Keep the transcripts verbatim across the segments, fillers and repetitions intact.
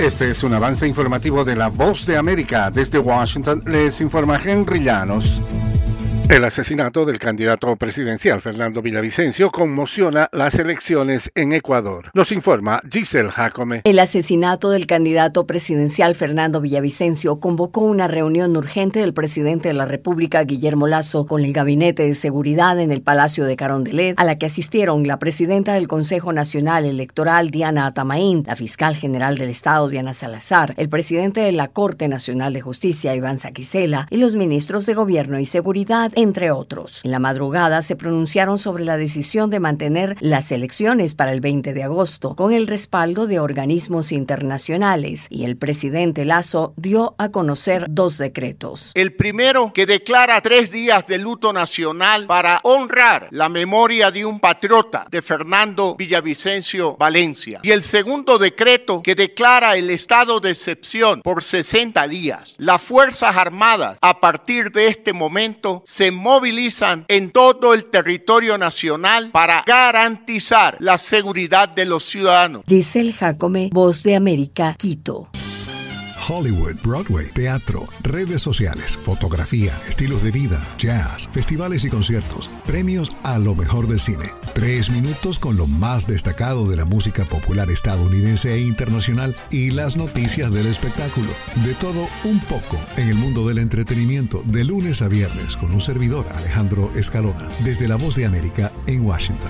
Este es un avance informativo de La Voz de América. Desde Washington les informa Henry Llanos. El asesinato del candidato presidencial Fernando Villavicencio conmociona las elecciones en Ecuador. Nos informa Giselle Jacome. El asesinato del candidato presidencial Fernando Villavicencio convocó una reunión urgente del presidente de la República, Guillermo Lasso, con el Gabinete de Seguridad en el Palacio de Carondelet, a la que asistieron la presidenta del Consejo Nacional Electoral, Diana Atamaín, la fiscal general del Estado, Diana Salazar, el presidente de la Corte Nacional de Justicia, Iván Saquicela, y los ministros de Gobierno y Seguridad, entre otros. En la madrugada se pronunciaron sobre la decisión de mantener las elecciones para el veinte de agosto, con el respaldo de organismos internacionales, y el presidente Lasso dio a conocer dos decretos. El primero, que declara tres días de luto nacional para honrar la memoria de un patriota, de Fernando Villavicencio Valencia. Y el segundo decreto, que declara el estado de excepción por sesenta días. Las Fuerzas Armadas, a partir de este momento, se movilizan en todo el territorio nacional para garantizar la seguridad de los ciudadanos. Giselle Jacome, Voz de América, Quito. Hollywood, Broadway, teatro, redes sociales, fotografía, estilos de vida, jazz, festivales y conciertos, premios a lo mejor del cine. Tres minutos con lo más destacado de la música popular estadounidense e internacional y las noticias del espectáculo. De todo un poco en el mundo del entretenimiento, de lunes a viernes, con un servidor, Alejandro Escalona, desde La Voz de América en Washington.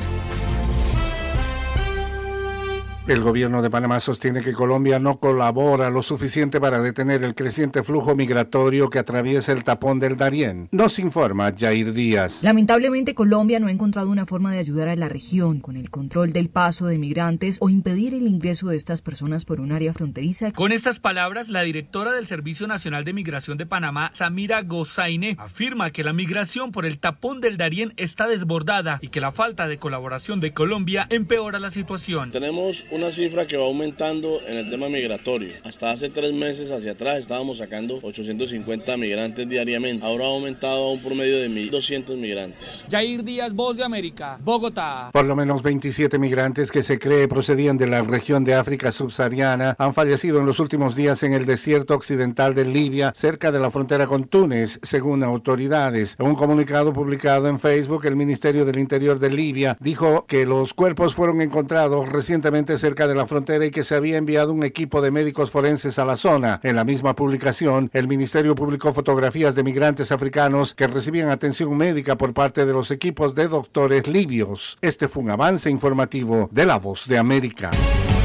El gobierno de Panamá sostiene que Colombia no colabora lo suficiente para detener el creciente flujo migratorio que atraviesa el tapón del Darién. Nos informa Jair Díaz. Lamentablemente, Colombia no ha encontrado una forma de ayudar a la región con el control del paso de migrantes o impedir el ingreso de estas personas por un área fronteriza. Con estas palabras, la directora del Servicio Nacional de Migración de Panamá, Samira Gozaine, afirma que la migración por el tapón del Darién está desbordada y que la falta de colaboración de Colombia empeora la situación. Tenemos una cifra que va aumentando en el tema migratorio. Hasta hace tres meses hacia atrás estábamos sacando ochocientos cincuenta migrantes diariamente. Ahora ha aumentado a un promedio de mil doscientos migrantes. Jair Díaz, Voz de América, Bogotá. Por lo menos veintisiete migrantes que se cree procedían de la región de África subsahariana han fallecido en los últimos días en el desierto occidental de Libia, cerca de la frontera con Túnez, según autoridades. En un comunicado publicado en Facebook, el Ministerio del Interior de Libia dijo que los cuerpos fueron encontrados recientemente cerca de la frontera y que se había enviado un equipo de médicos forenses a la zona. En la misma publicación, el ministerio publicó fotografías de migrantes africanos que recibían atención médica por parte de los equipos de doctores libios. Este fue un avance informativo de La Voz de América.